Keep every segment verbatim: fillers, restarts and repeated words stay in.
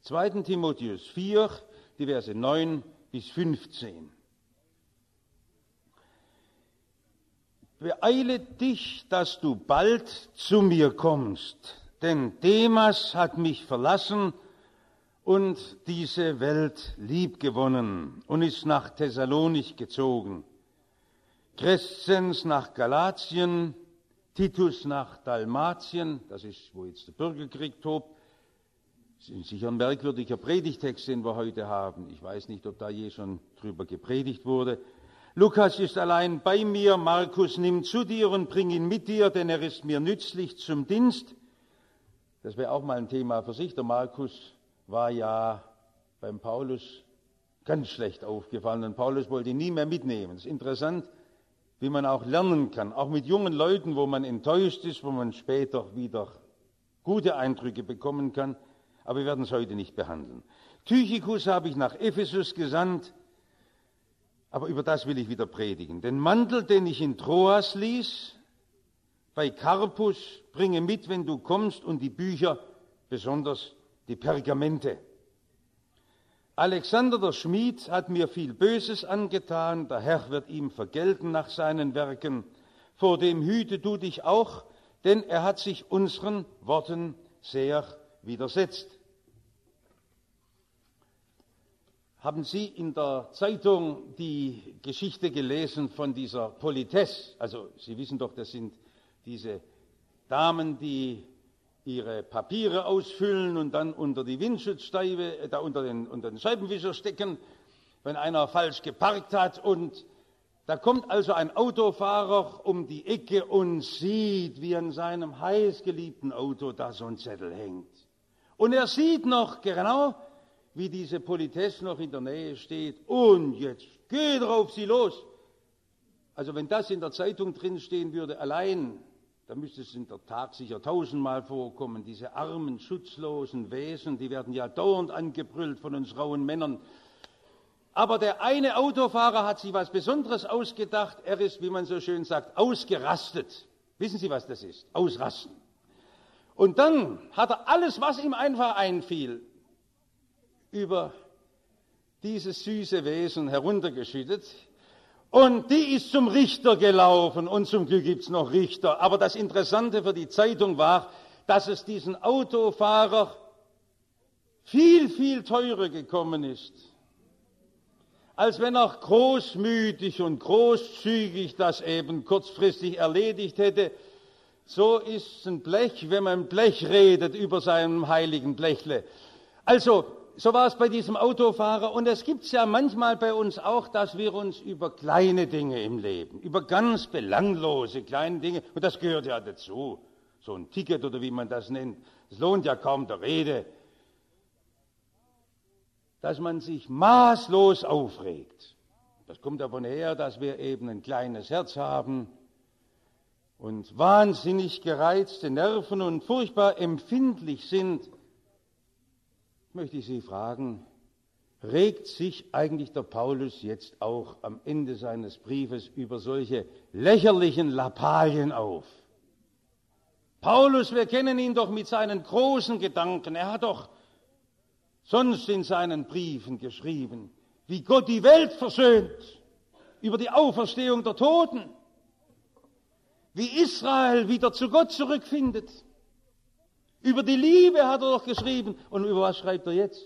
zweiten Timotheus vier, die Verse neun bis fünfzehn. Beeile dich, dass du bald zu mir kommst, denn Demas hat mich verlassen und diese Welt liebgewonnen und ist nach Thessalonich gezogen. Crescens nach Galatien, Titus nach Dalmatien, das ist, wo jetzt der Bürgerkrieg tobt. Das ist sicher ein merkwürdiger Predigtext, den wir heute haben. Ich weiß nicht, ob da je schon drüber gepredigt wurde. Lukas ist allein bei mir, Markus nimm zu dir und bring ihn mit dir, denn er ist mir nützlich zum Dienst. Das wäre auch mal ein Thema für sich. Der Markus war ja beim Paulus ganz schlecht aufgefallen und Paulus wollte ihn nie mehr mitnehmen. Es ist interessant, wie man auch lernen kann, auch mit jungen Leuten, wo man enttäuscht ist, wo man später wieder gute Eindrücke bekommen kann. Aber wir werden es heute nicht behandeln. Tychicus habe ich nach Ephesus gesandt, aber über das will ich wieder predigen. Den Mantel, den ich in Troas ließ, bei Karpus, bringe mit, wenn du kommst, und die Bücher, besonders die Pergamente. Alexander der Schmied hat mir viel Böses angetan, der Herr wird ihm vergelten nach seinen Werken. Vor dem hüte du dich auch, denn er hat sich unseren Worten sehr widersetzt. Haben Sie in der Zeitung die Geschichte gelesen von dieser Politesse? Also Sie wissen doch, das sind diese Damen, die ihre Papiere ausfüllen und dann unter die Windschutzscheibe, äh, da unter den, unter den Scheibenwischer stecken, wenn einer falsch geparkt hat. Und da kommt also ein Autofahrer um die Ecke und sieht, wie an seinem heißgeliebten Auto da so ein Zettel hängt. Und er sieht noch genau, wie diese Politesse noch in der Nähe steht. Und jetzt geht er auf sie los. Also wenn das in der Zeitung drinstehen würde, allein, da müsste es in der Tat sicher tausendmal vorkommen. Diese armen, schutzlosen Wesen, die werden ja dauernd angebrüllt von uns rauen Männern. Aber der eine Autofahrer hat sich was Besonderes ausgedacht. Er ist, wie man so schön sagt, ausgerastet. Wissen Sie, was das ist? Ausrasten. Und dann hat er alles, was ihm einfach einfiel, über dieses süße Wesen heruntergeschüttet. Und die ist zum Richter gelaufen, und zum Glück gibt's noch Richter. Aber das Interessante für die Zeitung war, dass es diesen Autofahrer viel, viel teurer gekommen ist, als wenn er großmütig und großzügig das eben kurzfristig erledigt hätte. So ist ein Blech, wenn man Blech redet über seinem heiligen Blechle. Also, so war es bei diesem Autofahrer, und es gibt es ja manchmal bei uns auch, dass wir uns über kleine Dinge im Leben, über ganz belanglose kleine Dinge, und das gehört ja dazu, so ein Ticket oder wie man das nennt, es lohnt ja kaum der Rede, dass man sich maßlos aufregt. Das kommt davon her, dass wir eben ein kleines Herz haben und wahnsinnig gereizte Nerven und furchtbar empfindlich sind. Möchte ich Sie fragen, regt sich eigentlich der Paulus jetzt auch am Ende seines Briefes über solche lächerlichen Lappalien auf? Paulus, wir kennen ihn doch mit seinen großen Gedanken. Er hat doch sonst in seinen Briefen geschrieben, wie Gott die Welt versöhnt, über die Auferstehung der Toten, wie Israel wieder zu Gott zurückfindet. Über die Liebe hat er doch geschrieben. Und über was schreibt er jetzt?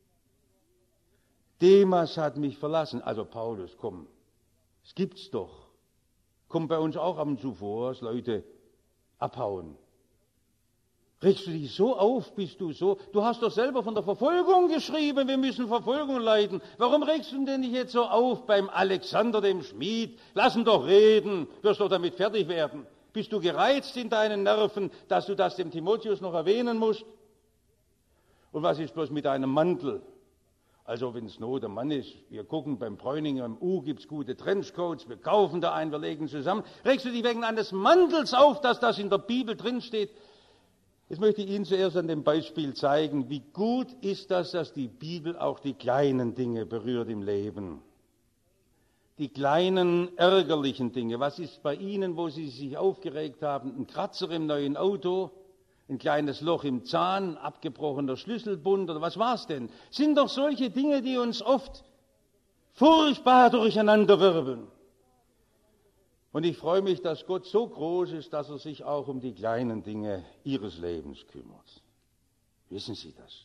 Demas hat mich verlassen. Also Paulus, komm, es gibt's doch. Kommt bei uns auch ab und zu vor, dass Leute abhauen. Regst du dich so auf, bist du so? Du hast doch selber von der Verfolgung geschrieben, wir müssen Verfolgung leiden. Warum regst du denn nicht jetzt so auf beim Alexander, dem Schmied? Lass ihn doch reden, wirst doch damit fertig werden. Bist du gereizt in deinen Nerven, dass du das dem Timotheus noch erwähnen musst? Und was ist bloß mit deinem Mantel? Also wenn es nur der Mann ist, wir gucken beim Bräuninger im U, gibt es gute Trenchcoats, wir kaufen da einen, wir legen zusammen. Regst du dich wegen eines Mantels auf, dass das in der Bibel drinsteht? Jetzt möchte ich Ihnen zuerst an dem Beispiel zeigen, wie gut ist das, dass die Bibel auch die kleinen Dinge berührt im Leben. Die kleinen, ärgerlichen Dinge. Was ist bei Ihnen, wo Sie sich aufgeregt haben? Ein Kratzer im neuen Auto, ein kleines Loch im Zahn, abgebrochener Schlüsselbund oder was war's denn? Sind doch solche Dinge, die uns oft furchtbar durcheinanderwirbeln. Und ich freue mich, dass Gott so groß ist, dass er sich auch um die kleinen Dinge Ihres Lebens kümmert. Wissen Sie das?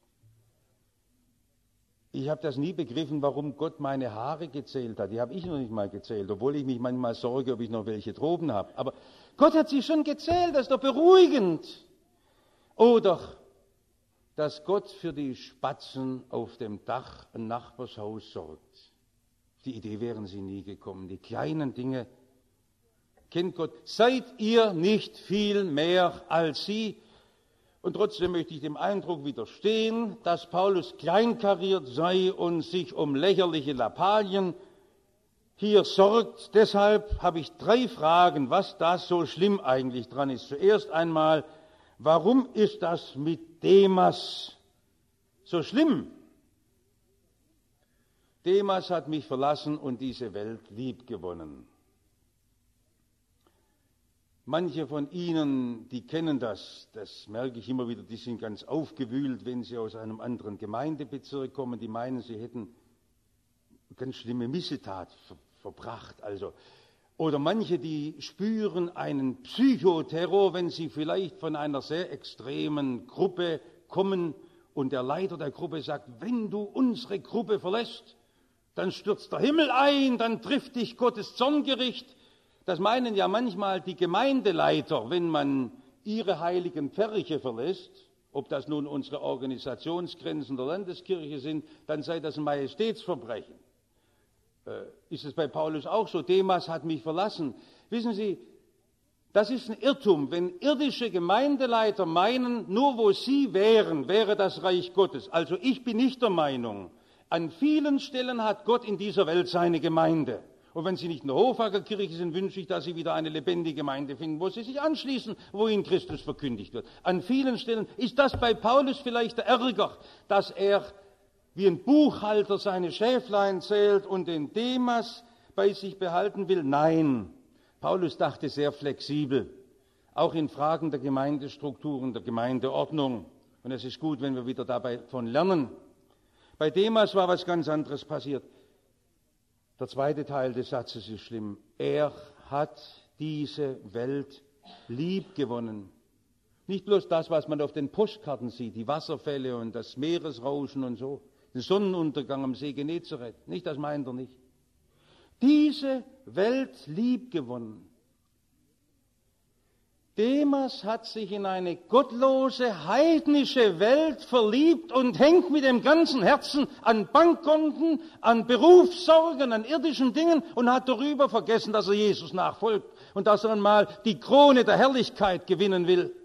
Ich habe das nie begriffen, warum Gott meine Haare gezählt hat. Die habe ich noch nicht mal gezählt, obwohl ich mich manchmal sorge, ob ich noch welche droben habe. Aber Gott hat sie schon gezählt, das ist doch beruhigend. Oder, dass Gott für die Spatzen auf dem Dach ein Nachbarshaus sorgt. Auf die Idee wären Sie nie gekommen. Die kleinen Dinge kennt Gott. Seid ihr nicht viel mehr als Sie? Und trotzdem möchte ich dem Eindruck widerstehen, dass Paulus kleinkariert sei und sich um lächerliche Lappalien hier sorgt. Deshalb habe ich drei Fragen, was da so schlimm eigentlich dran ist. Zuerst einmal, warum ist das mit Demas so schlimm? Demas hat mich verlassen und diese Welt liebgewonnen. Manche von Ihnen, die kennen das, das merke ich immer wieder, die sind ganz aufgewühlt, wenn sie aus einem anderen Gemeindebezirk kommen, die meinen, sie hätten ganz schlimme Missetat ver- verbracht. Also. Oder manche, die spüren einen Psychoterror, wenn sie vielleicht von einer sehr extremen Gruppe kommen und der Leiter der Gruppe sagt, wenn du unsere Gruppe verlässt, dann stürzt der Himmel ein, dann trifft dich Gottes Zorngericht. Das meinen ja manchmal die Gemeindeleiter, wenn man ihre heiligen Pferche verlässt, ob das nun unsere Organisationsgrenzen der Landeskirche sind, dann sei das ein Majestätsverbrechen. Äh, ist es bei Paulus auch so? Demas hat mich verlassen. Wissen Sie, das ist ein Irrtum, wenn irdische Gemeindeleiter meinen, nur wo sie wären, wäre das Reich Gottes. Also ich bin nicht der Meinung, an vielen Stellen hat Gott in dieser Welt seine Gemeinde. Und wenn Sie nicht in der Hofacker-Kirche sind, wünsche ich, dass Sie wieder eine lebendige Gemeinde finden, wo Sie sich anschließen, wo Ihnen Christus verkündigt wird. An vielen Stellen ist das bei Paulus vielleicht der Ärger, dass er wie ein Buchhalter seine Schäflein zählt und den Demas bei sich behalten will. Nein, Paulus dachte sehr flexibel, auch in Fragen der Gemeindestrukturen, der Gemeindeordnung. Und es ist gut, wenn wir wieder dabei von lernen. Bei Demas war was ganz anderes passiert. Der zweite Teil des Satzes ist schlimm. Er hat diese Welt liebgewonnen. Nicht bloß das, was man auf den Postkarten sieht, die Wasserfälle und das Meeresrauschen und so, den Sonnenuntergang am See Genezareth. Nicht, das meint er nicht. Diese Welt liebgewonnen. Demas hat sich in eine gottlose, heidnische Welt verliebt und hängt mit dem ganzen Herzen an Bankkonten, an Berufssorgen, an irdischen Dingen und hat darüber vergessen, dass er Jesus nachfolgt und dass er einmal die Krone der Herrlichkeit gewinnen will.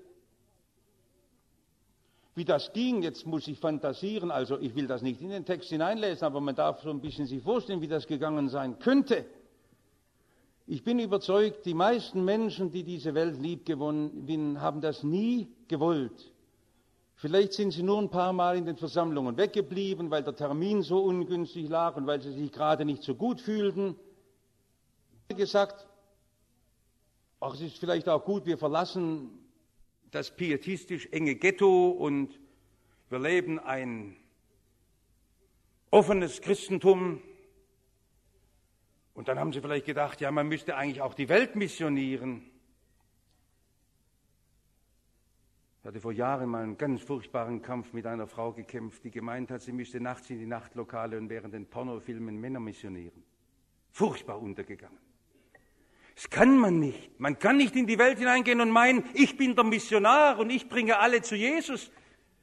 Wie das ging, jetzt muss ich fantasieren, also ich will das nicht in den Text hineinlesen, aber man darf so ein bisschen sich vorstellen, wie das gegangen sein könnte. Ich bin überzeugt, die meisten Menschen, die diese Welt liebgewonnen haben, das nie gewollt. Vielleicht sind sie nur ein paar Mal in den Versammlungen weggeblieben, weil der Termin so ungünstig lag und weil sie sich gerade nicht so gut fühlten. Gesagt, ach, es ist vielleicht auch gut, wir verlassen das pietistisch enge Ghetto und wir leben ein offenes Christentum. Und dann haben sie vielleicht gedacht, ja, man müsste eigentlich auch die Welt missionieren. Ich hatte vor Jahren mal einen ganz furchtbaren Kampf mit einer Frau gekämpft, die gemeint hat, sie müsste nachts in die Nachtlokale und während den Pornofilmen Männer missionieren. Furchtbar untergegangen. Das kann man nicht. Man kann nicht in die Welt hineingehen und meinen, ich bin der Missionar und ich bringe alle zu Jesus.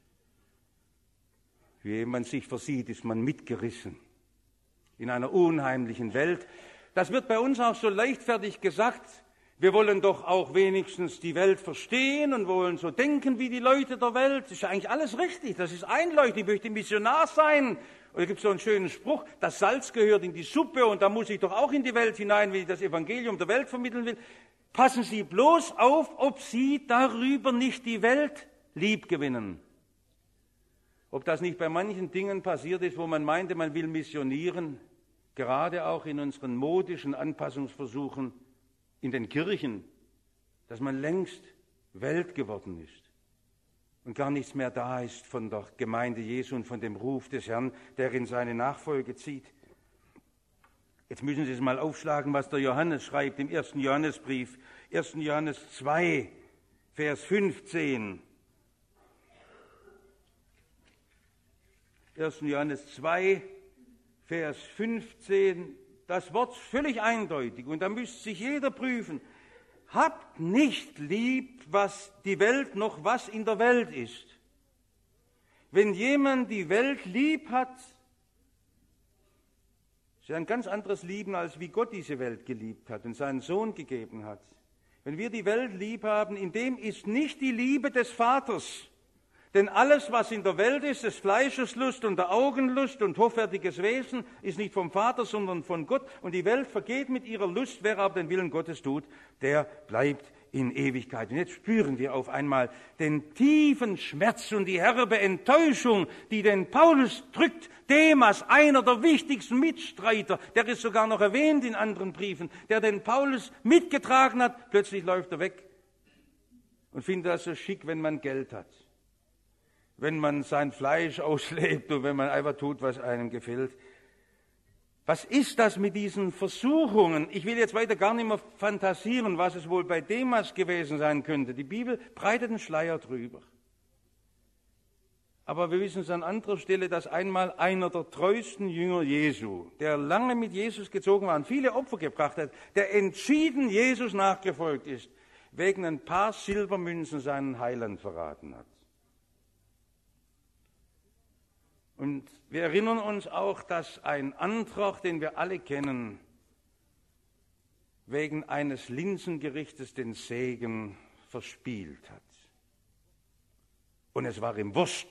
Wie man sich versieht, ist man mitgerissen in einer unheimlichen Welt. Das wird bei uns auch so leichtfertig gesagt. Wir wollen doch auch wenigstens die Welt verstehen und wollen so denken wie die Leute der Welt. Das ist ja eigentlich alles richtig, das ist einleuchtend. Ich möchte Missionar sein. Und da gibt es so einen schönen Spruch, das Salz gehört in die Suppe und da muss ich doch auch in die Welt hinein, wenn ich das Evangelium der Welt vermitteln will. Passen Sie bloß auf, ob Sie darüber nicht die Welt liebgewinnen. Ob das nicht bei manchen Dingen passiert ist, wo man meinte, man will missionieren, gerade auch in unseren modischen Anpassungsversuchen in den Kirchen, dass man längst Welt geworden ist. und gar nichts mehr da ist von der Gemeinde Jesu und von dem Ruf des Herrn, der in seine Nachfolge zieht. Jetzt müssen Sie es mal aufschlagen, was der Johannes schreibt im ersten Johannesbrief, ersten Johannes zwei, Vers fünfzehn. ersten Johannes zwei, Vers fünfzehn, das Wort ist völlig eindeutig und da müsste sich jeder prüfen. Habt nicht lieb, was die Welt noch was in der Welt ist. Wenn jemand die Welt lieb hat, ist ein ganz anderes Lieben, als wie Gott diese Welt geliebt hat und seinen Sohn gegeben hat. Wenn wir die Welt lieb haben, in dem ist nicht die Liebe des Vaters. Denn alles, was in der Welt ist, des Fleisches Lust und der Augenlust und hoffärtiges Wesen, ist nicht vom Vater, sondern von Gott. Und die Welt vergeht mit ihrer Lust, wer aber den Willen Gottes tut, der bleibt in Ewigkeit. Und jetzt spüren wir auf einmal den tiefen Schmerz und die herbe Enttäuschung, die den Paulus drückt. Demas, einer der wichtigsten Mitstreiter, der ist sogar noch erwähnt in anderen Briefen, der den Paulus mitgetragen hat, plötzlich läuft er weg und findet das so schick, wenn man Geld hat. Wenn man sein Fleisch auslebt und wenn man einfach tut, was einem gefällt. Was ist das mit diesen Versuchungen? Ich will jetzt weiter gar nicht mehr fantasieren, was es wohl bei Demas gewesen sein könnte. Die Bibel breitet einen Schleier drüber. Aber wir wissen es an anderer Stelle, dass einmal einer der treuesten Jünger Jesu, der lange mit Jesus gezogen war und viele Opfer gebracht hat, der entschieden Jesus nachgefolgt ist, wegen ein paar Silbermünzen seinen Heiland verraten hat. Und wir erinnern uns auch, dass ein anderer, den wir alle kennen, wegen eines Linsengerichtes den Segen verspielt hat. Und es war ihm wurscht.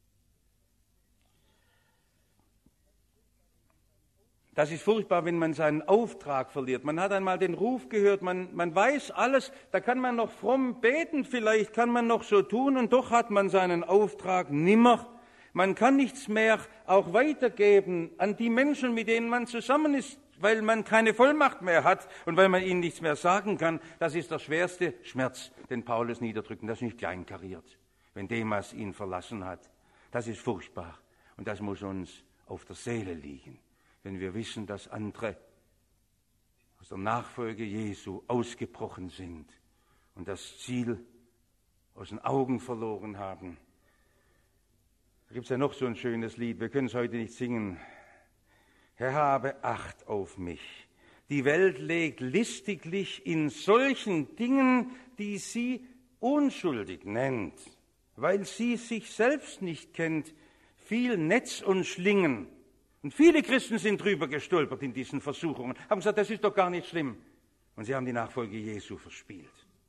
Das ist furchtbar, wenn man seinen Auftrag verliert. Man hat einmal den Ruf gehört, man, man weiß alles, da kann man noch fromm beten, vielleicht kann man noch so tun, und doch hat man seinen Auftrag nimmer. Man kann nichts mehr auch weitergeben an die Menschen, mit denen man zusammen ist, weil man keine Vollmacht mehr hat und weil man ihnen nichts mehr sagen kann. Das ist der schwerste Schmerz, den Paulus niederdrückt. Und das ist nicht kleinkariert, wenn Demas ihn verlassen hat. Das ist furchtbar und das muss uns auf der Seele liegen, wenn wir wissen, dass andere aus der Nachfolge Jesu ausgebrochen sind und das Ziel aus den Augen verloren haben. Da gibt es ja noch so ein schönes Lied, wir können es heute nicht singen. Herr, habe Acht auf mich. Die Welt legt listiglich in solchen Dingen, die sie unschuldig nennt, weil sie sich selbst nicht kennt, viel Netz und Schlingen. Und viele Christen sind drüber gestolpert in diesen Versuchungen, haben gesagt, das ist doch gar nicht schlimm. Und sie haben die Nachfolge Jesu verspielt.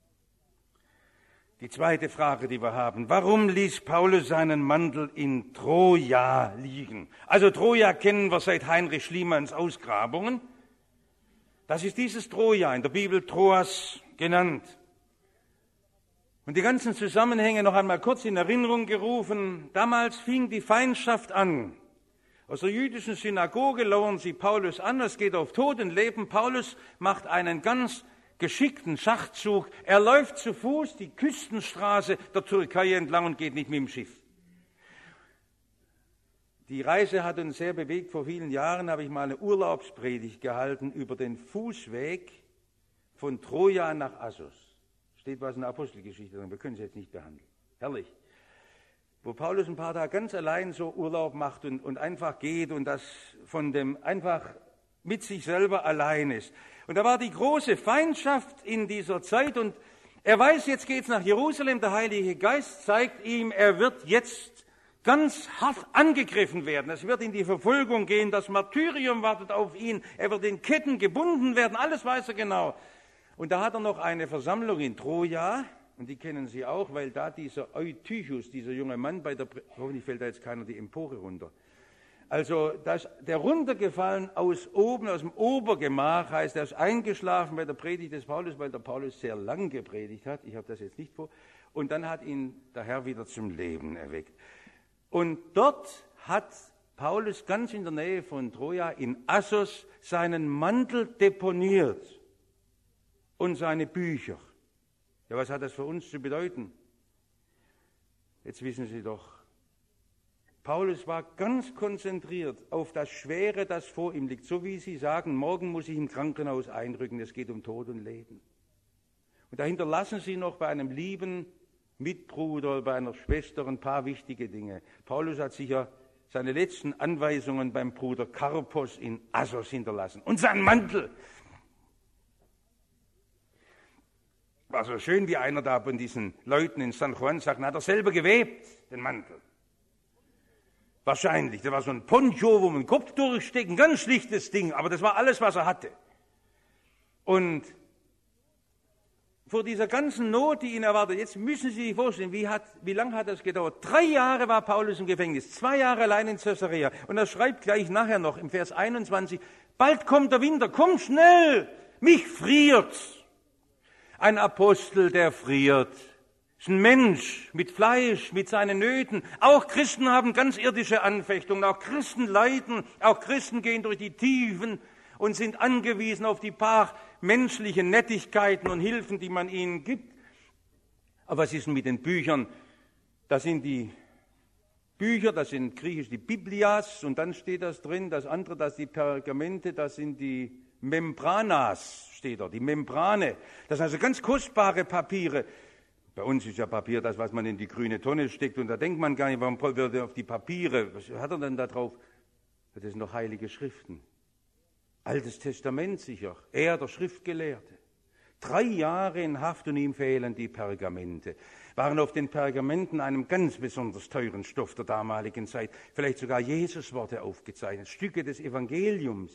Die zweite Frage, die wir haben, warum ließ Paulus seinen Mantel in Troja liegen? Also Troja kennen wir seit Heinrich Schliemanns Ausgrabungen. Das ist dieses Troja, in der Bibel Troas genannt. Und die ganzen Zusammenhänge noch einmal kurz in Erinnerung gerufen. Damals fing die Feindschaft an. Aus der jüdischen Synagoge lauern sie Paulus an, es geht auf Tod und Leben. Paulus macht einen ganz geschickten Schachzug. Er läuft zu Fuß die Küstenstraße der Türkei entlang und geht nicht mit dem Schiff. Die Reise hat uns sehr bewegt. Vor vielen Jahren habe ich mal eine Urlaubspredigt gehalten über den Fußweg von Troja nach Assos. Steht was in der Apostelgeschichte drin, wir können es jetzt nicht behandeln. Herrlich. Wo Paulus ein paar Tage ganz allein so Urlaub macht und, und einfach geht und das von dem einfach mit sich selber allein ist. Und da war die große Feindschaft in dieser Zeit und er weiß, jetzt geht's nach Jerusalem, der Heilige Geist zeigt ihm, er wird jetzt ganz hart angegriffen werden. Es wird in die Verfolgung gehen, das Martyrium wartet auf ihn, er wird in Ketten gebunden werden, alles weiß er genau. Und da hat er noch eine Versammlung in Troja, und die kennen Sie auch, weil da dieser Eutychus, dieser junge Mann, bei der, hoffentlich fällt da jetzt keiner die Empore runter. Also da ist der runtergefallen aus oben, aus dem Obergemach, heißt, er ist eingeschlafen bei der Predigt des Paulus, weil der Paulus sehr lang gepredigt hat. Ich habe das jetzt nicht vor. Und dann hat ihn der Herr wieder zum Leben erweckt. Und dort hat Paulus ganz in der Nähe von Troja in Assos seinen Mantel deponiert und seine Bücher. Ja, was hat das für uns zu bedeuten? Jetzt wissen Sie doch, Paulus war ganz konzentriert auf das Schwere, das vor ihm liegt. So wie Sie sagen, morgen muss ich im Krankenhaus einrücken, es geht um Tod und Leben. Und da hinterlassen Sie noch bei einem lieben Mitbruder, bei einer Schwester ein paar wichtige Dinge. Paulus hat sicher seine letzten Anweisungen beim Bruder Karpos in Assos hinterlassen. Und seinen Mantel. War so schön, wie einer da von diesen Leuten in San Juan sagt, hat er selber gewebt, den Mantel. Wahrscheinlich, das war so ein Poncho, wo man den Kopf durchsteckt, ein ganz schlichtes Ding, aber das war alles, was er hatte. Und vor dieser ganzen Not, die ihn erwartet, jetzt müssen Sie sich vorstellen, wie, hat, wie lange hat das gedauert? Drei Jahre war Paulus im Gefängnis, zwei Jahre allein in Caesarea. Und er schreibt gleich nachher noch im Vers einundzwanzig, bald kommt der Winter, komm schnell, mich friert's. Ein Apostel, der friert, ist ein Mensch mit Fleisch, mit seinen Nöten. Auch Christen haben ganz irdische Anfechtungen, auch Christen leiden, auch Christen gehen durch die Tiefen und sind angewiesen auf die paar menschlichen Nettigkeiten und Hilfen, die man ihnen gibt. Aber was ist denn mit den Büchern? Das sind die Bücher, das sind griechisch die Biblias und dann steht das drin, das andere, das sind die Pergamente, das sind die Membranas, steht da, die Membrane. Das sind also ganz kostbare Papiere. Bei uns ist ja Papier das, was man in die grüne Tonne steckt und da denkt man gar nicht, warum wird er auf die Papiere, was hat er denn da drauf? Das sind doch heilige Schriften. Altes Testament sicher, er der Schriftgelehrte. Drei Jahre in Haft und ihm fehlen die Pergamente. Waren auf den Pergamenten einem ganz besonders teuren Stoff der damaligen Zeit, vielleicht sogar Jesusworte aufgezeichnet, Stücke des Evangeliums.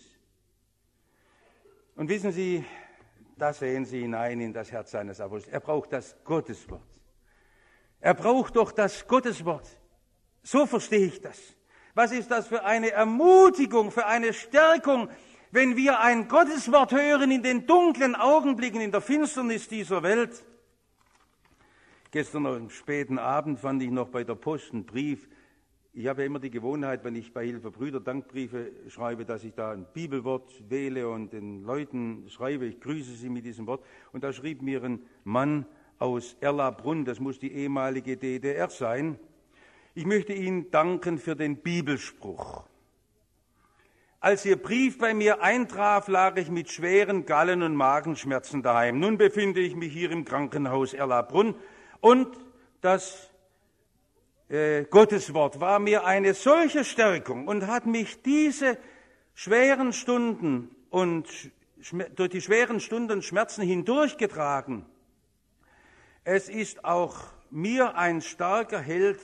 Und wissen Sie, da sehen Sie hinein in das Herz seines Apostels. Er braucht das Gotteswort. Er braucht doch das Gotteswort. So verstehe ich das. Was ist das für eine Ermutigung, für eine Stärkung, wenn wir ein Gotteswort hören in den dunklen Augenblicken, in der Finsternis dieser Welt. Gestern am späten Abend fand ich noch bei der Post einen Brief. Ich habe ja immer die Gewohnheit, wenn ich bei Hilfe Brüder Dankbriefe schreibe, dass ich da ein Bibelwort wähle und den Leuten schreibe, ich grüße sie mit diesem Wort. Und da schrieb mir ein Mann aus Erlabrunn, das muss die ehemalige D D R sein. Ich möchte Ihnen danken für den Bibelspruch. Als Ihr Brief bei mir eintraf, lag ich mit schweren Gallen- und Magenschmerzen daheim. Nun befinde ich mich hier im Krankenhaus Erlabrunn und das äh, Gotteswort war mir eine solche Stärkung und hat mich diese schweren Stunden und durch die schweren Stunden und Schmerzen hindurchgetragen. Es ist auch mir ein starker Held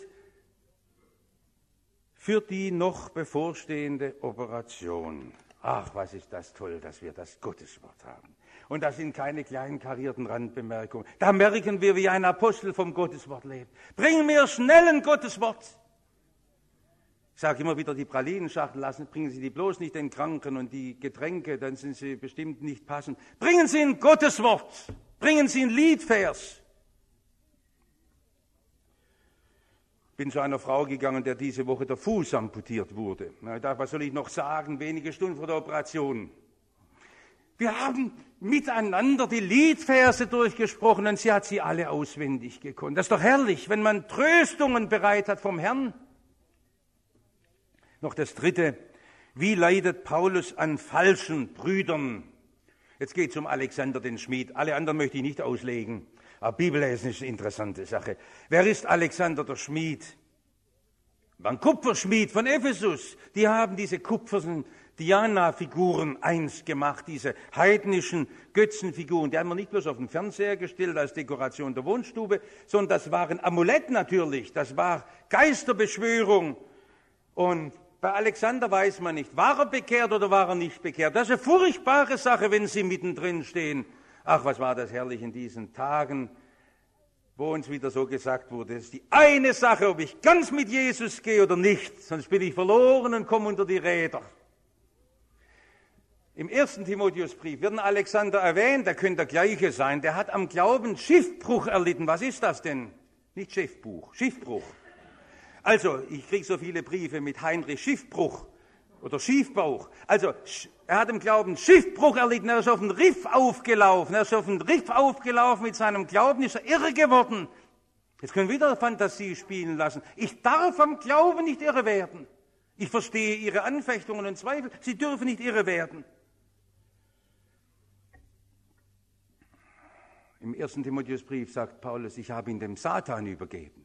für die noch bevorstehende Operation. Ach, was ist das toll, dass wir das Gotteswort haben. Und das sind keine kleinen karierten Randbemerkungen. Da merken wir, wie ein Apostel vom Gotteswort lebt. Bring mir schnell ein Gotteswort. Ich sage immer wieder, die Pralinenschachtel lassen, bringen Sie die bloß nicht den Kranken und die Getränke, dann sind sie bestimmt nicht passend. Bringen Sie ein Gotteswort. Bringen Sie ein Liedvers. Ich bin zu einer Frau gegangen, der diese Woche der Fuß amputiert wurde. Na, da, was soll ich noch sagen, wenige Stunden vor der Operation. Wir haben miteinander die Liedverse durchgesprochen und sie hat sie alle auswendig gekonnt. Das ist doch herrlich, wenn man Tröstungen bereit hat vom Herrn. Noch das Dritte, wie leidet Paulus an falschen Brüdern? Jetzt geht es um Alexander den Schmied. Alle anderen möchte ich nicht auslegen. Aber Bibellesen ist eine interessante Sache. Wer ist Alexander der Schmied? War ein Kupferschmied von Ephesus. Die haben diese kupfernen Diana-Figuren einst gemacht, diese heidnischen Götzenfiguren. Die haben wir nicht bloß auf den Fernseher gestellt als Dekoration der Wohnstube, sondern das waren Amulett natürlich. Das war Geisterbeschwörung. Und bei Alexander weiß man nicht, war er bekehrt oder war er nicht bekehrt. Das ist eine furchtbare Sache, wenn Sie mittendrin stehen. Ach, was war das herrlich in diesen Tagen, wo uns wieder so gesagt wurde, es ist die eine Sache, ob ich ganz mit Jesus gehe oder nicht, sonst bin ich verloren und komme unter die Räder. Im ersten Timotheusbrief wird ein Alexander erwähnt, der könnte der gleiche sein, der hat am Glauben Schiffbruch erlitten. Was ist das denn? Nicht Schiffbuch, Schiffbruch. Also, ich kriege so viele Briefe mit Heinrich Schiffbruch oder Schiefbauch. Also, er hat im Glauben Schiffbruch erlitten, er ist auf den Riff aufgelaufen, er ist auf den Riff aufgelaufen mit seinem Glauben, ist er irre geworden. Jetzt können wir wieder Fantasie spielen lassen. Ich darf am Glauben nicht irre werden. Ich verstehe Ihre Anfechtungen und Zweifel. Sie dürfen nicht irre werden. Im ersten Timotheusbrief sagt Paulus, ich habe ihn dem Satan übergeben.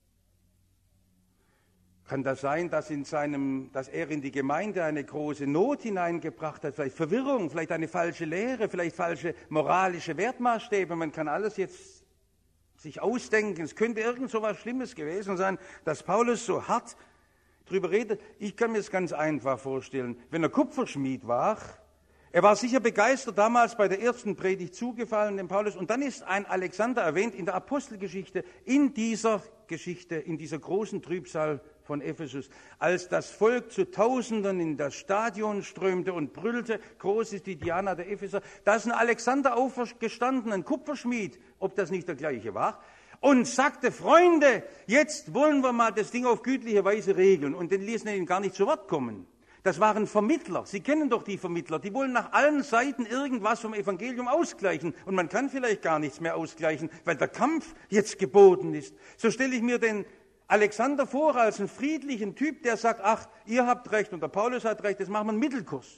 Kann das sein, dass, in seinem, dass er in die Gemeinde eine große Not hineingebracht hat, vielleicht Verwirrung, vielleicht eine falsche Lehre, vielleicht falsche moralische Wertmaßstäbe? Man kann alles jetzt sich ausdenken. Es könnte irgend so was Schlimmes gewesen sein, dass Paulus so hart drüber redet. Ich kann mir es ganz einfach vorstellen. Wenn er Kupferschmied war, er war sicher begeistert, damals bei der ersten Predigt zugefallen, dem Paulus. Und dann ist ein Alexander erwähnt in der Apostelgeschichte, in dieser Geschichte, in dieser großen Trübsal von Ephesus, als das Volk zu Tausenden in das Stadion strömte und brüllte, groß ist die Diana der Epheser, da ist ein Alexander aufgestanden, ein Kupferschmied, ob das nicht der gleiche war, und sagte, Freunde, jetzt wollen wir mal das Ding auf gütliche Weise regeln. Und den ließen ihn gar nicht zu Wort kommen. Das waren Vermittler. Sie kennen doch die Vermittler. Die wollen nach allen Seiten irgendwas vom Evangelium ausgleichen. Und man kann vielleicht gar nichts mehr ausgleichen, weil der Kampf jetzt geboten ist. So stelle ich mir den Alexander vor als einen friedlichen Typ, der sagt, ach, ihr habt recht und der Paulus hat recht, jetzt machen wir einen Mittelkurs.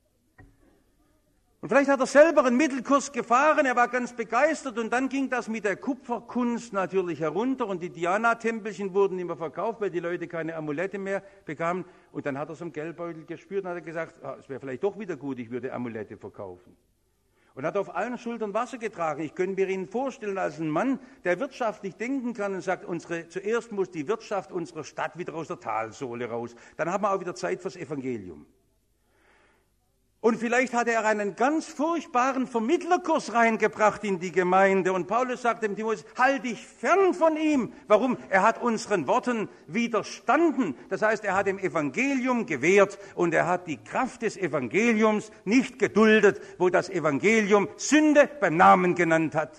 Und vielleicht hat er selber einen Mittelkurs gefahren, er war ganz begeistert und dann ging das mit der Kupferkunst natürlich herunter und die Diana-Tempelchen wurden nicht mehr verkauft, weil die Leute keine Amulette mehr bekamen. Und dann hat er so einen Geldbeutel gespürt und hat gesagt, ah, es wäre vielleicht doch wieder gut, ich würde Amulette verkaufen. Und hat auf allen Schultern Wasser getragen. Ich könnte mir ihn vorstellen als einen Mann, der wirtschaftlich denken kann und sagt, unsere, zuerst muss die Wirtschaft unserer Stadt wieder aus der Talsohle raus. Dann haben wir auch wieder Zeit fürs Evangelium. Und vielleicht hatte er einen ganz furchtbaren Vermittlerkurs reingebracht in die Gemeinde. Und Paulus sagt dem Timotheus, halt dich fern von ihm. Warum? Er hat unseren Worten widerstanden. Das heißt, er hat dem Evangelium gewehrt und er hat die Kraft des Evangeliums nicht geduldet, wo das Evangelium Sünde beim Namen genannt hat.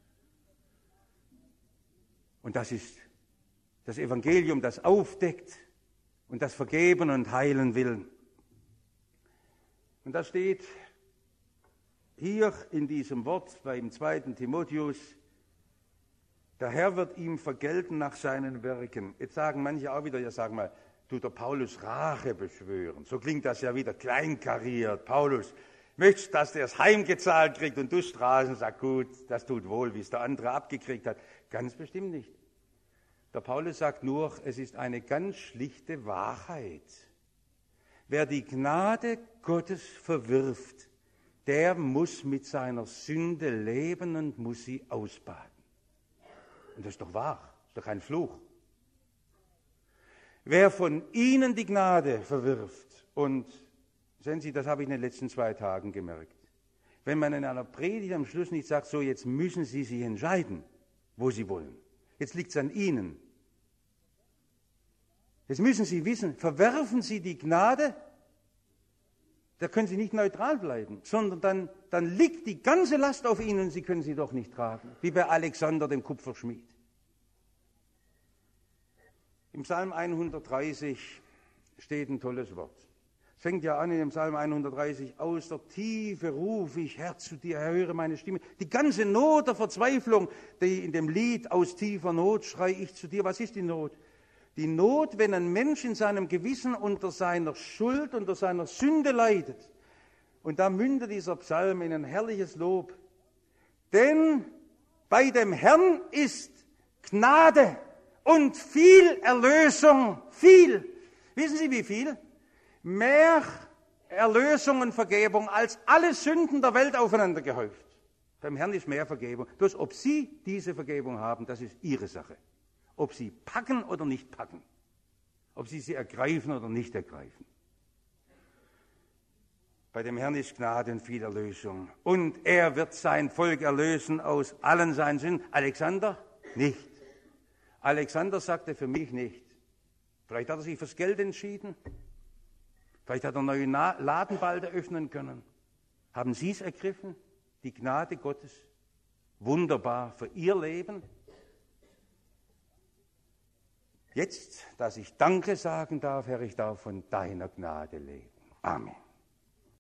Und das ist das Evangelium, das aufdeckt und das vergeben und heilen will. Und da steht hier in diesem Wort beim zweiten Timotheus, der Herr wird ihm vergelten nach seinen Werken. Jetzt sagen manche auch wieder, ja sag mal, tut der Paulus Rache beschwören. So klingt das ja wieder kleinkariert. Paulus, möchtest, dass der es heimgezahlt kriegt und du Straßen, sag gut, das tut wohl, wie es der andere abgekriegt hat. Ganz bestimmt nicht. Der Paulus sagt nur, es ist eine ganz schlichte Wahrheit. Wer die Gnade Gottes verwirft, der muss mit seiner Sünde leben und muss sie ausbaden. Und das ist doch wahr, das ist doch kein Fluch. Wer von ihnen die Gnade verwirft, und sehen Sie, das habe ich in den letzten zwei Tagen gemerkt, wenn man in einer Predigt am Schluss nicht sagt, so jetzt müssen Sie sich entscheiden, wo Sie wollen. Jetzt liegt es an Ihnen. Jetzt müssen Sie wissen, verwerfen Sie die Gnade, da können Sie nicht neutral bleiben, sondern dann, dann liegt die ganze Last auf Ihnen und Sie können sie doch nicht tragen, wie bei Alexander, dem Kupferschmied. Im Psalm hundertdreißig steht ein tolles Wort. Es fängt ja an in dem Psalm hundertdreißig, aus der Tiefe rufe ich, Herr, zu dir, erhöre meine Stimme. Die ganze Not der Verzweiflung, die in dem Lied, aus tiefer Not schrei ich zu dir. Was ist die Not? Die Not, wenn ein Mensch in seinem Gewissen unter seiner Schuld, unter seiner Sünde leidet. Und da mündet dieser Psalm in ein herrliches Lob. Denn bei dem Herrn ist Gnade und viel Erlösung, viel. Wissen Sie, wie viel? Mehr Erlösung und Vergebung als alle Sünden der Welt aufeinander gehäuft. Beim Herrn ist mehr Vergebung. Bloß ob Sie diese Vergebung haben, das ist Ihre Sache. Ob Sie packen oder nicht packen. Ob Sie sie ergreifen oder nicht ergreifen. Bei dem Herrn ist Gnade und viel Erlösung. Und er wird sein Volk erlösen aus allen seinen Sünden. Alexander? Nicht. Alexander sagte, für mich nicht. Vielleicht hat er sich fürs Geld entschieden. Vielleicht hat er neue Laden bald eröffnen können. Haben Sie es ergriffen? Die Gnade Gottes? Wunderbar für Ihr Leben? Jetzt, dass ich Danke sagen darf, Herr, ich darf von deiner Gnade leben. Amen.